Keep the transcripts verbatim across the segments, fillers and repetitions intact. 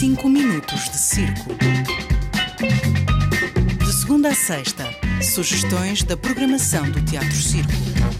Cinco minutos de circo. De segunda a sexta, sugestões da programação do Teatro Circo.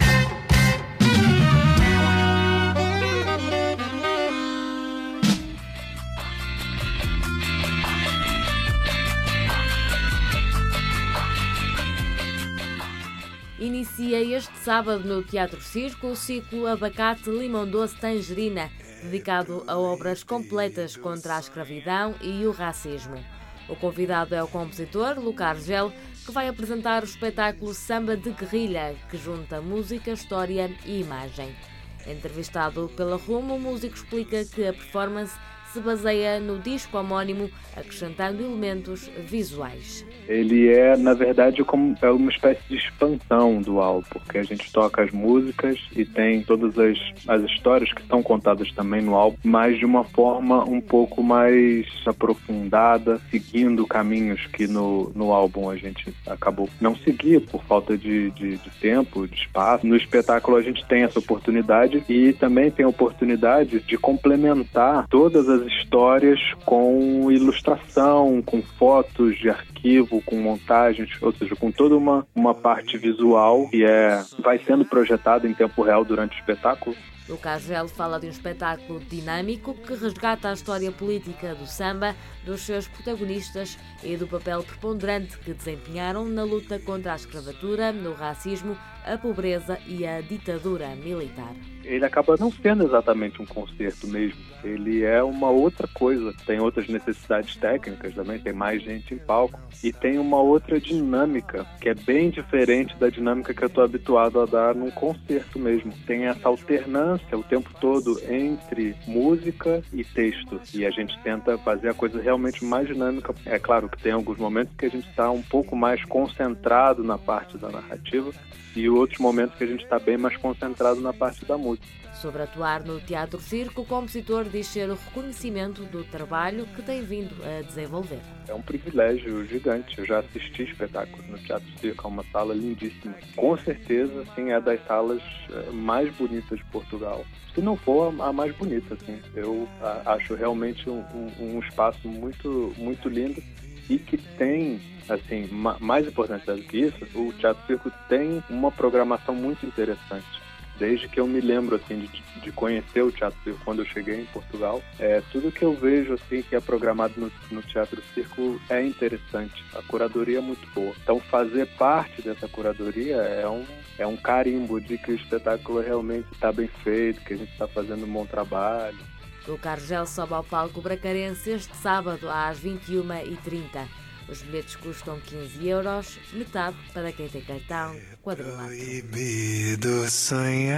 Inicia este sábado no Teatro Circo o ciclo Abacate, Limão Doce, Tangerina, dedicado a obras completas contra a escravidão e o racismo. O convidado é o compositor Luca Argel, que vai apresentar o espetáculo Samba de Guerrilha, que junta música, história e imagem. Entrevistado pela Rumo, o músico explica que a performance se baseia no disco homónimo, acrescentando elementos visuais. Ele é, na verdade, como é uma espécie de expansão do álbum, porque a gente toca as músicas e tem todas as, as histórias que são contadas também no álbum, mas de uma forma um pouco mais aprofundada, seguindo caminhos que no, no álbum a gente acabou não seguir por falta de, de, de tempo, de espaço. No espetáculo a gente tem essa oportunidade e também tem a oportunidade de complementar todas as histórias com ilustração, com fotos de arquivo, com montagens, ou seja, com toda uma, uma parte visual que é, vai sendo projetada em tempo real durante o espetáculo. Luca Argel fala de um espetáculo dinâmico que resgata a história política do samba, dos seus protagonistas e do papel preponderante que desempenharam na luta contra a escravatura, no racismo, a pobreza e a ditadura militar. Ele acaba não sendo exatamente um concerto mesmo, ele é uma outra coisa, tem outras necessidades técnicas também, tem mais gente em palco e tem uma outra dinâmica que é bem diferente da dinâmica que eu estou habituado a dar num concerto mesmo. Tem essa alternância o tempo todo entre música e texto e a gente tenta fazer a coisa realmente mais dinâmica. É claro que tem alguns momentos que a gente está um pouco mais concentrado na parte da narrativa e outros momentos que a gente está bem mais concentrado na parte da música. Sobre atuar no Teatro Circo, o compositor diz ser o reconhecimento do trabalho que tem vindo a desenvolver. É um privilégio gigante. Eu já assisti espetáculos no Teatro Circo, é uma sala lindíssima. Com certeza, sim, é das salas mais bonitas de Portugal. Se não for a mais bonita, assim. Eu acho realmente um, um, um espaço muito, muito lindo e que tem, assim, mais importante do que isso, o Teatro Circo tem uma programação muito interessante. Desde que eu me lembro assim de, de conhecer o Teatro Circo quando eu cheguei em Portugal, é, tudo que eu vejo assim que é programado no, no Teatro Circo é interessante. A curadoria é muito boa. Então fazer parte dessa curadoria é um, é um carimbo de que o espetáculo realmente está bem feito, que a gente está fazendo um bom trabalho. Luca Argel sobe ao palco bracarense este sábado às vinte e uma e trinta. Os bilhetes custam quinze euros, metade para quem tem cartão quadrilátero. Proibido sonhar.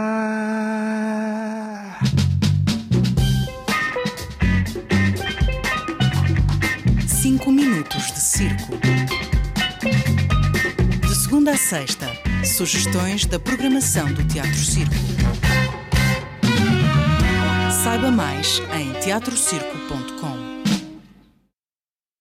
Cinco minutos de circo. De segunda a sexta, sugestões da programação do Teatro Circo. Saiba mais em teatro circo ponto com.